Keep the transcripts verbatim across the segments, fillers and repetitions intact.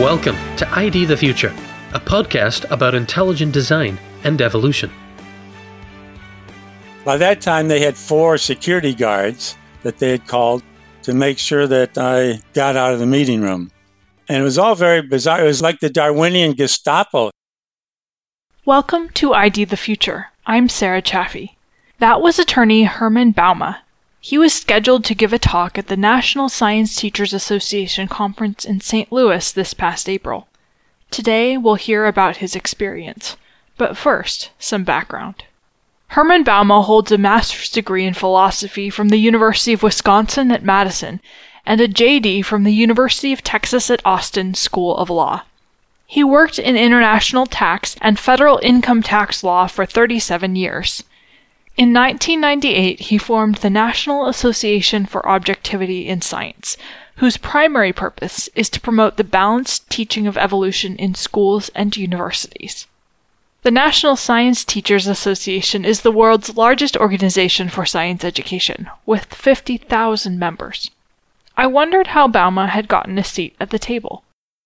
Welcome to I D the Future, a podcast about intelligent design and evolution. By that time, they had four security guards that they had called to make sure that I got out of the meeting room. And it was all very bizarre. It was like the Darwinian Gestapo. Welcome to I D the Future. I'm Sarah Chaffee. That was attorney Herman Bauma. He was scheduled to give a talk at the National Science Teachers Association conference in Saint Louis this past April. Today, we'll hear about his experience. But first, some background. Herman Bauma holds a master's degree in philosophy from the University of Wisconsin at Madison and a J D from the University of Texas at Austin School of Law. He worked in international tax and federal income tax law for thirty-seven years. In nineteen ninety-eight, he formed the National Association for Objectivity in Science, whose primary purpose is to promote the balanced teaching of evolution in schools and universities. The National Science Teachers Association is the world's largest organization for science education, with fifty thousand members. I wondered how Bauma had gotten a seat at the table.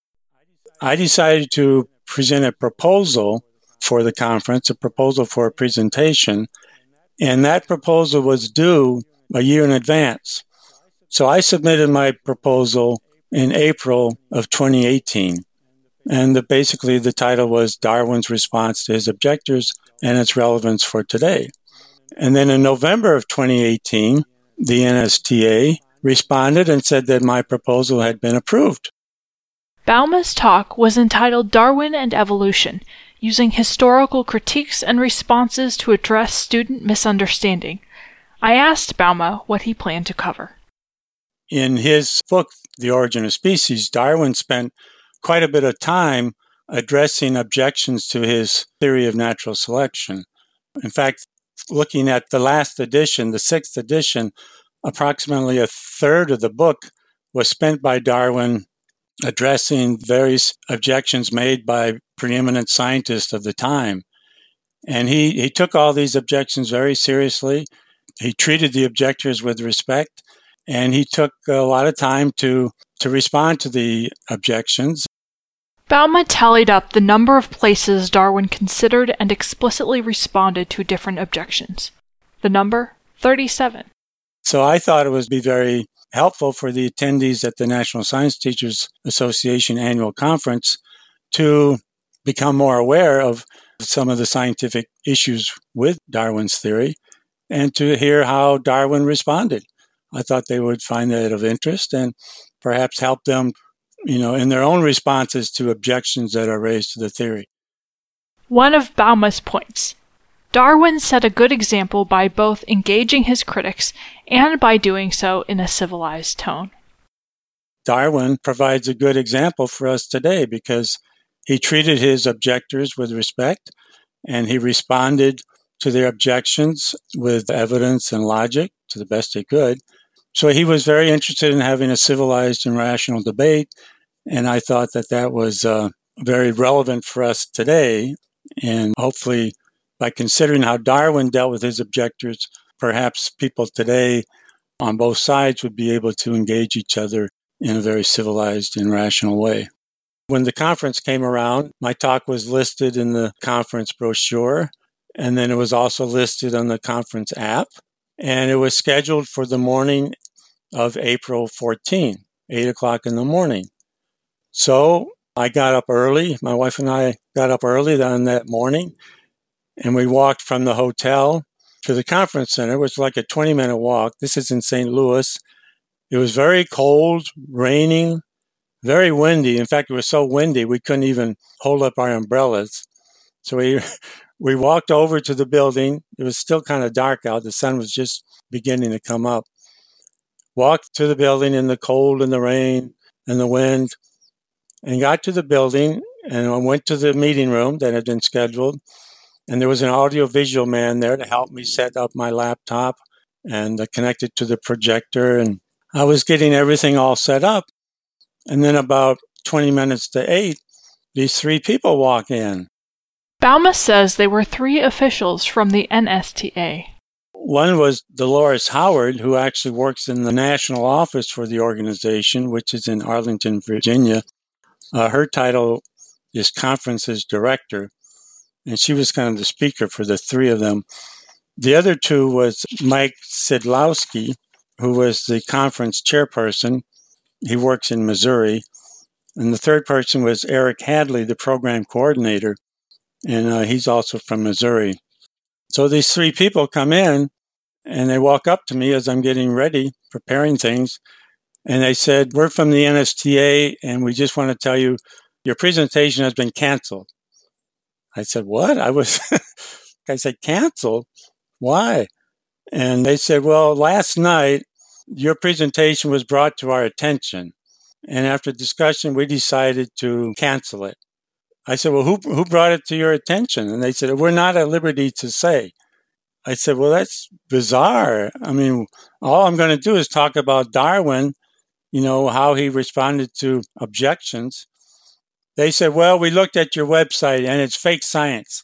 I decided to present a proposal for the conference, a proposal for a presentation, and that proposal was due a year in advance. So I submitted my proposal in April of twenty eighteen. And the, basically the title was Darwin's Response to His Objectors and Its Relevance for Today. And then in November of twenty eighteen, the N S T A responded and said that my proposal had been approved. Bauma's talk was entitled Darwin and Evolution, using historical critiques and responses to address student misunderstanding. I asked Bauma what he planned to cover. In his book, The Origin of Species, Darwin spent quite a bit of time addressing objections to his theory of natural selection. In fact, looking at the last edition, the sixth edition, approximately a third of the book was spent by Darwin addressing various objections made by preeminent scientists of the time. And he, he took all these objections very seriously. He treated the objectors with respect, and he took a lot of time to, to respond to the objections. Bauma tallied up the number of places Darwin considered and explicitly responded to different objections. The number? thirty-seven. So I thought it would be very helpful for the attendees at the National Science Teachers Association annual conference to become more aware of some of the scientific issues with Darwin's theory and to hear how Darwin responded. I thought they would find that of interest and perhaps help them, you know, in their own responses to objections that are raised to the theory. One of Bauma's points. Darwin set a good example by both engaging his critics and by doing so in a civilized tone. Darwin provides a good example for us today because he treated his objectors with respect and he responded to their objections with evidence and logic to the best he could. So he was very interested in having a civilized and rational debate, and I thought that that was uh, very relevant for us today. And hopefully, by considering how Darwin dealt with his objectors, perhaps people today on both sides would be able to engage each other in a very civilized and rational way. When the conference came around, my talk was listed in the conference brochure, and then it was also listed on the conference app, and it was scheduled for the morning of April fourteenth, eight o'clock in the morning. So I got up early. My wife and I got up early on that morning, and we walked from the hotel to the conference center, which was like a twenty-minute walk. This is in Saint Louis. It was very cold, raining, very windy. In fact, it was so windy we couldn't even hold up our umbrellas. So we we walked over to the building. It was still kind of dark out. The sun was just beginning to come up. Walked to the building in the cold and the rain and the wind, and got to the building, and I went to the meeting room that had been scheduled. And there was an audiovisual man there to help me set up my laptop and uh, connect it to the projector. And I was getting everything all set up. And then about twenty minutes to eight, these three people walk in. Bauma says they were three officials from the N S T A. One was Dolores Howard, who actually works in the national office for the organization, which is in Arlington, Virginia. Uh, her title is conferences director, and she was kind of the speaker for the three of them. The other two was Mike Sidlowski, who was the conference chairperson. He works in Missouri. And the third person was Eric Hadley, the program coordinator, and uh, he's also from Missouri. So these three people come in, and they walk up to me as I'm getting ready, preparing things, and they said, "We're from the N S T A, and we just want to tell you your presentation has been canceled." I said, "What?" I was, I said, "Canceled? Why?" And they said, "Well, last night, your presentation was brought to our attention. And after discussion, we decided to cancel it." I said, "Well, who who brought it to your attention?" And they said, "We're not at liberty to say." I said, "Well, that's bizarre. I mean, all I'm going to do is talk about Darwin, you know, how he responded to objections." They said, "Well, we looked at your website and it's fake science."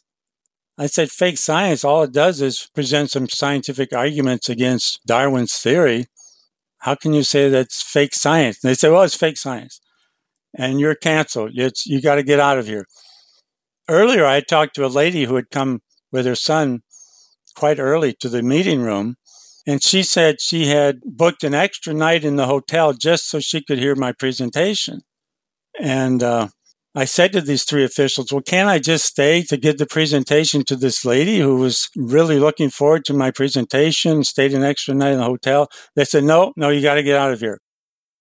I said, "Fake science? All it does is present some scientific arguments against Darwin's theory. How can you say that's fake science?" And they said, "Well, it's fake science. And you're canceled. It's, you got to get out of here." Earlier, I talked to a lady who had come with her son quite early to the meeting room, and she said she had booked an extra night in the hotel just so she could hear my presentation. And uh, I said to these three officials, "Well, can't I just stay to give the presentation to this lady who was really looking forward to my presentation, stayed an extra night in the hotel?" They said, no, no, you got to get out of here.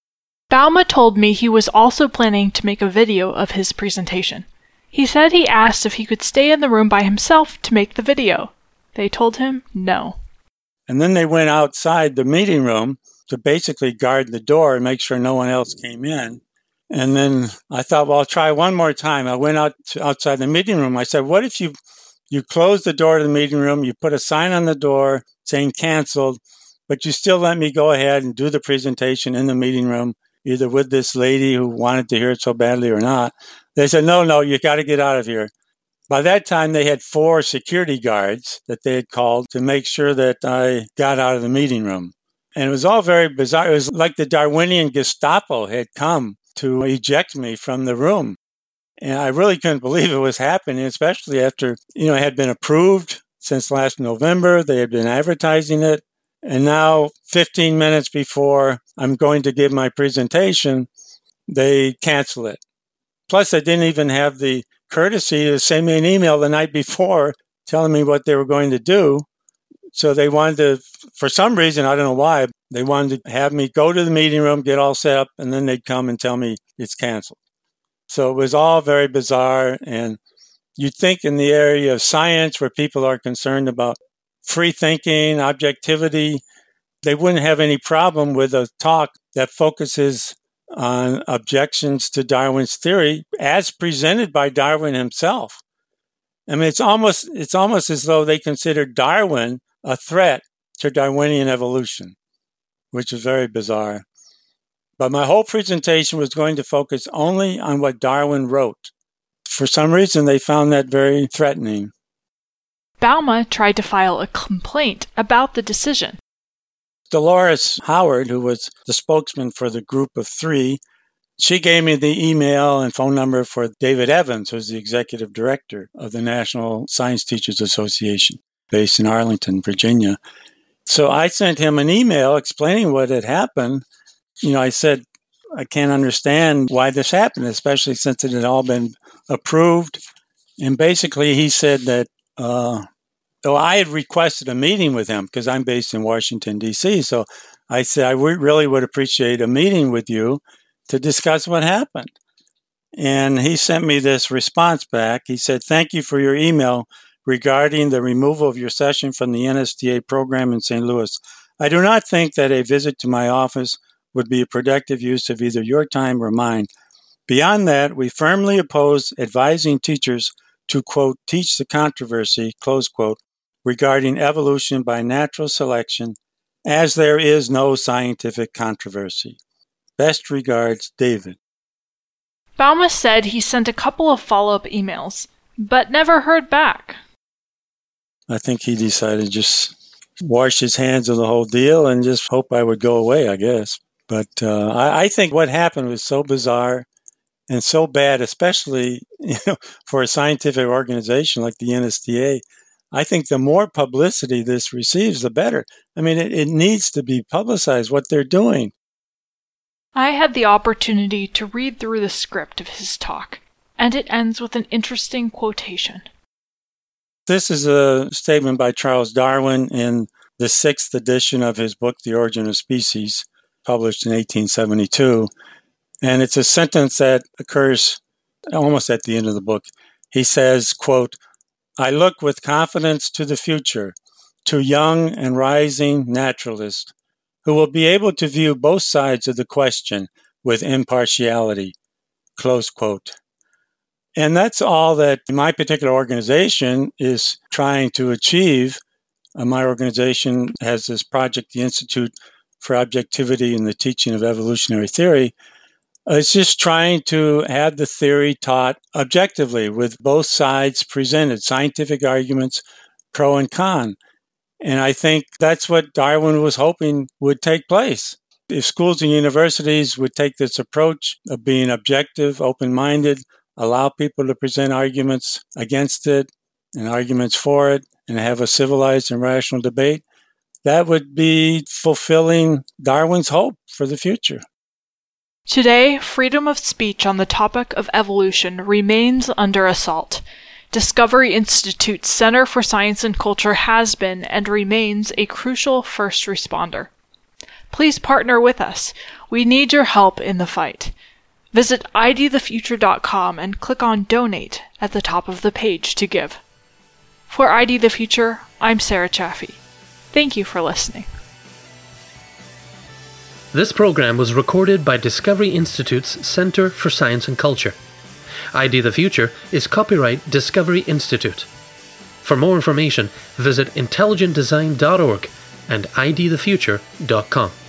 Bauma told me he was also planning to make a video of his presentation. He said he asked if he could stay in the room by himself to make the video. They told him no. And then they went outside the meeting room to basically guard the door and make sure no one else came in. And then I thought, well, I'll try one more time. I went out to outside the meeting room. I said, what if you, you close the door to the meeting room, you put a sign on the door saying canceled, but you still let me go ahead and do the presentation in the meeting room, either with this lady who wanted to hear it so badly or not. They said, no, no, you got to get out of here. By that time, they had four security guards that they had called to make sure that I got out of the meeting room. And it was all very bizarre. It was like the Darwinian Gestapo had come to eject me from the room. And I really couldn't believe it was happening, especially after, you know, it had been approved since last November. They had been advertising it. And now, fifteen minutes before I'm going to give my presentation, they cancel it. Plus, I didn't even have the courtesy to send me an email the night before telling me what they were going to do. So they wanted to, for some reason, I don't know why, they wanted to have me go to the meeting room, get all set up, and then they'd come and tell me it's canceled. So it was all very bizarre. And you'd think in the area of science where people are concerned about free thinking, objectivity, they wouldn't have any problem with a talk that focuses on objections to Darwin's theory as presented by Darwin himself. I mean, it's almost it's almost as though they considered Darwin a threat to Darwinian evolution, which is very bizarre. But my whole presentation was going to focus only on what Darwin wrote. For some reason, they found that very threatening. Bauma tried to file a complaint about the decision. Dolores Howard, who was the spokesman for the group of three, she gave me the email and phone number for David Evans, who's the executive director of the National Science Teachers Association, based in Arlington, Virginia. So I sent him an email explaining what had happened. You know, I said, I can't understand why this happened, especially since it had all been approved. And basically he said that, uh, though I had requested a meeting with him because I'm based in Washington, D C. So I said, I w- really would appreciate a meeting with you to discuss what happened. And he sent me this response back. He said, thank you for your email regarding the removal of your session from the N S T A program in Saint Louis. I do not think that a visit to my office would be a productive use of either your time or mine. Beyond that, we firmly oppose advising teachers to, quote, teach the controversy, close quote, regarding evolution by natural selection, as there is no scientific controversy. Best regards, David. Bauma said he sent a couple of follow-up emails, but never heard back. I think he decided to just wash his hands of the whole deal and just hope I would go away, I guess. But uh, I, I think what happened was so bizarre. and so bad, especially you know, for a scientific organization like the N S D A. I think the more publicity this receives, the better. I mean, it, it needs to be publicized what they're doing. I had the opportunity to read through the script of his talk, and it ends with an interesting quotation. This is a statement by Charles Darwin in the sixth edition of his book, The Origin of Species, published in eighteen seventy-two. And it's a sentence that occurs almost at the end of the book. He says, quote, "I look with confidence to the future, to young and rising naturalists who will be able to view both sides of the question with impartiality," close quote. And that's all that my particular organization is trying to achieve. Uh, my organization has this project, the Institute for Objectivity in the Teaching of Evolutionary Theory. Uh, it's just trying to have the theory taught objectively with both sides presented, scientific arguments, pro and con. And I think that's what Darwin was hoping would take place. If schools and universities would take this approach of being objective, open-minded, allow people to present arguments against it and arguments for it, and have a civilized and rational debate, that would be fulfilling Darwin's hope for the future. Today, freedom of speech on the topic of evolution remains under assault. Discovery Institute's Center for Science and Culture has been and remains a crucial first responder. Please partner with us. We need your help in the fight. Visit I D the future dot com and click on Donate at the top of the page to give. For I D the Future, I'm Sarah Chaffee. Thank you for listening. This program was recorded by Discovery Institute's Center for Science and Culture. I D the Future is copyright Discovery Institute. For more information, visit intelligent design dot org and I D the future dot com.